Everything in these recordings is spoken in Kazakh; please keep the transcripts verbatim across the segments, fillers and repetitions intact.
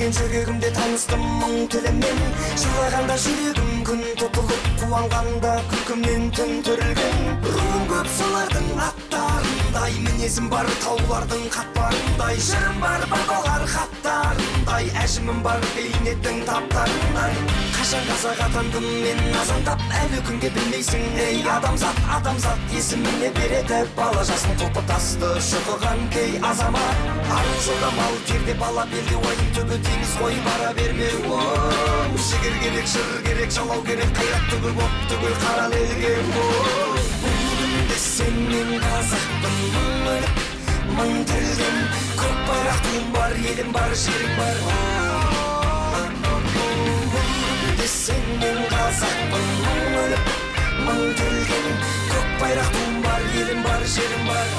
келген жүрегімде таныстым мың тілімен. Жылағанда жүрегім күн тұтылып, қуанғанда күлкімнен түн түрілген. Руым көп солардың аттарындай, мінезім бар таулардың қатпарындай. Жырым бар бабалар хаттарындай, әжімім бар бейнеттің таптарындай. Қашан қазақ атандым мен азандап, әлі күнге білмейсің ей адамзат. Адамзат есіміне береді бала жасын құлпытасты шұқыған кей азамат. Ару жолда мал терде бала белде, ойын түбі теңіз қой бара берме. Жігер керек, жыр керек, жалау керек, қайрат түгіл боп түгіл қара елге. Бүгінде сен мен қазақпын, мың өліп мың тірілген, көк байрақ туым бар, елім бар, жерім бар. Бүгінде сен мен қазақпын, мың өліп мың тірілген, көк байрақ туым бар, елім бар, жерім бар.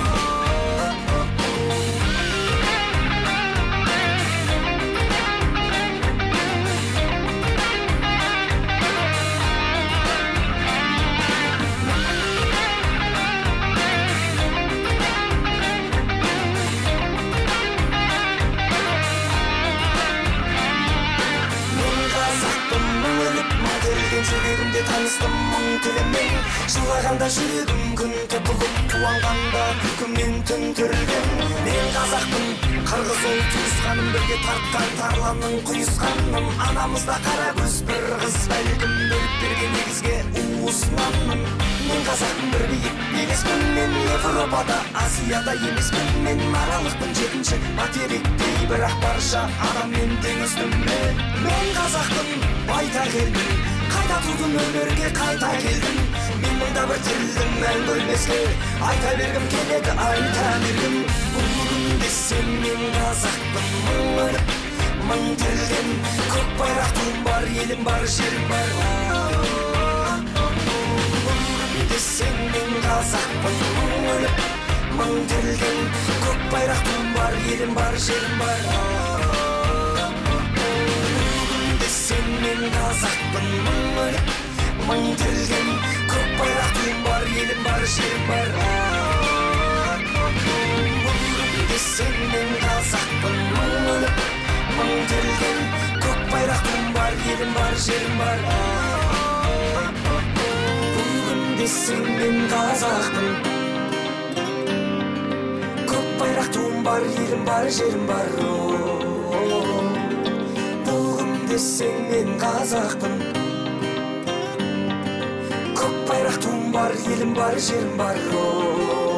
Жүрегімде таныстым мың тілімен. Жылағанда жүрегім күн тұтылып, қуанғанда күлкімнен түн түрілген. Мен қазақпын, қырғыз ол туысқаным, бірге тартқан тарланның құйысқаным. Анамызда қара көз бір қыз, бәлкім бөліп берген негізге уысынанмын. Мен қазақпын, бір биік белеспін, мен Европада, Азияда емеспін. Мен аралықпын, жетінші материктей, бірақ барша адаммен теңіздім. Мен қазақпын, байтақ елмін, қайта тудым өмірге, қайта келдім. Мен мұнда бір тілдім, мәңгі өлмеске, айта бергім келеді, айта бергім. Бүгінде сен мен қазақпын, мың өліп мың тірілген, көк байрақ туым бар, елім бар, жерім бар. Бүгінде сен мен қазақпын, мың өліп мың тірілген, көк байрақ туым бар, елім бар, жерім бар. Сен мен қазақпын, мың өліп мың тірілген, көк байрақ туым бар, елім бар, жерім бар. Бүгінде сен мен қазақпын, мың өліп мың тірілген, көк байрақ туым бар, елім бар, жерім бар. Бүгінде сен мен қазақпын, көк байрақ туым бар, елім бар, жерім бар. Сен мен қазақпын, көк байрақ туым бар, елім бар, жерім бар.